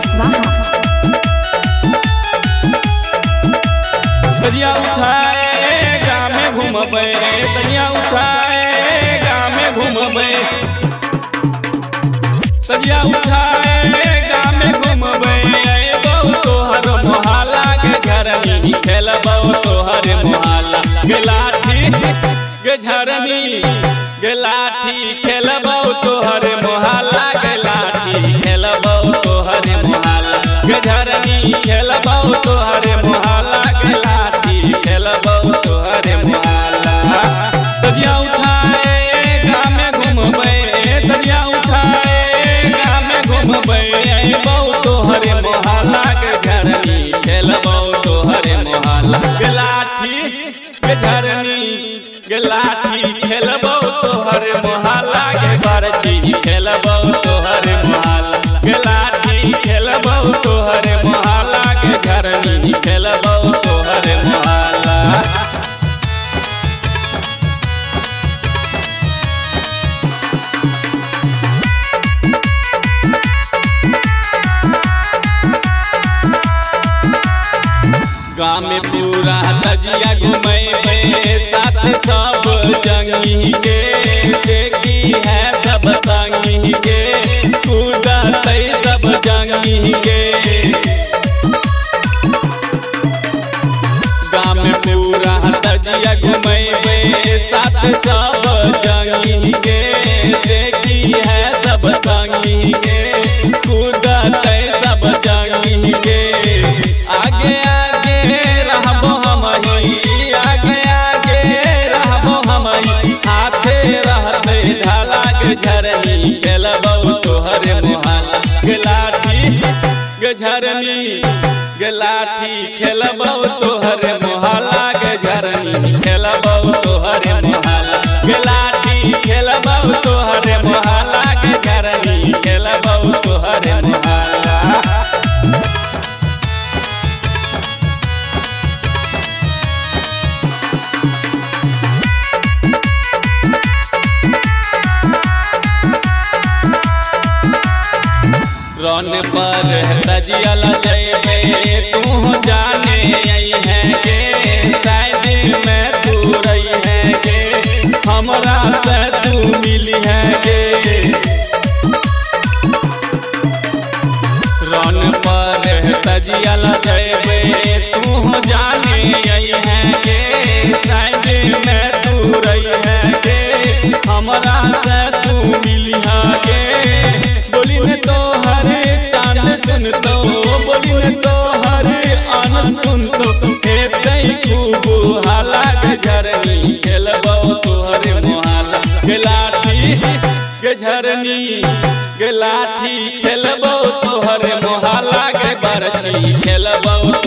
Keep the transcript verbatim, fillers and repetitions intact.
कुशवाहा। तजिया उठाए गाँव में घूमबे, तजिया उठाए गाँव में घूमबे, तजिया उठाए गाँव में घूमबे। बहु तोहर मोहल्ला के झरनी खेलबो तोहर मोहल्ला के लाठी के झरनी के लाठी खेलबो तोहर मोहल्ला के लाठी खेलबो तोहर मोहल्ला के झरनी खेलबो तोहर मोहल्ला के लाठी खेलबो तोहर मोहल्ला। तजिया उठाए गाँव में घूमबे, तजिया उठाए गाँव में घूमबे। बहु तोहर मोहल्ला के झरनी खेलबो तोहर मोहल्ला के लाठी के झरनी के लाठी खेलबो तोहर मोहल्ला के बरछी खेलबो तोहर मोहल्ला के लाठी खेलबो तोहर मोहल्ला के झरनी खेलबो तोहर मोहल्ला। गाँव में पूरा तजिया घुमेबे साथ सब जंगी के, देखी है सब संगी के कूदते सब जंगी के। गाँव में पूरा तजिया घुमेबे साथ सब जंगी के, देखी है सब संगी के कूदते सब जंगी के। आगे आगे रहबो हमही, आगे आगे रहबो हमही, हाथे रहते ढाला के झरनी खेलबो तोहर मोहल्ला के लाठी के झरनी के लाठी खेलबो तोहर मोहल्ला के झरनी खेलबो तोहर मोहल्ला के लाठी खेलबो तोहर मोहल्ला के झरनी खेलबो तोहर मोहल्ला। रौन पर तजिया लजेबे तू जाने आई है के, शायद में तू रही है के हमरा से तू मिली है के। रौन पर तजिया लजेबे तू जाने आई है के, शायद में तू रही है के हमरा से तू मिली है के। बोली ने तो हरे चांद सुनतो, बोली ने तो हरे आनंद सुनतो, हेतै खूब हाला के झरनी खेलबो तोहर मोहल्ला के लाठी के झरनी के लाठी खेलबो तोहर मोहल्ला के बरछी खेलबो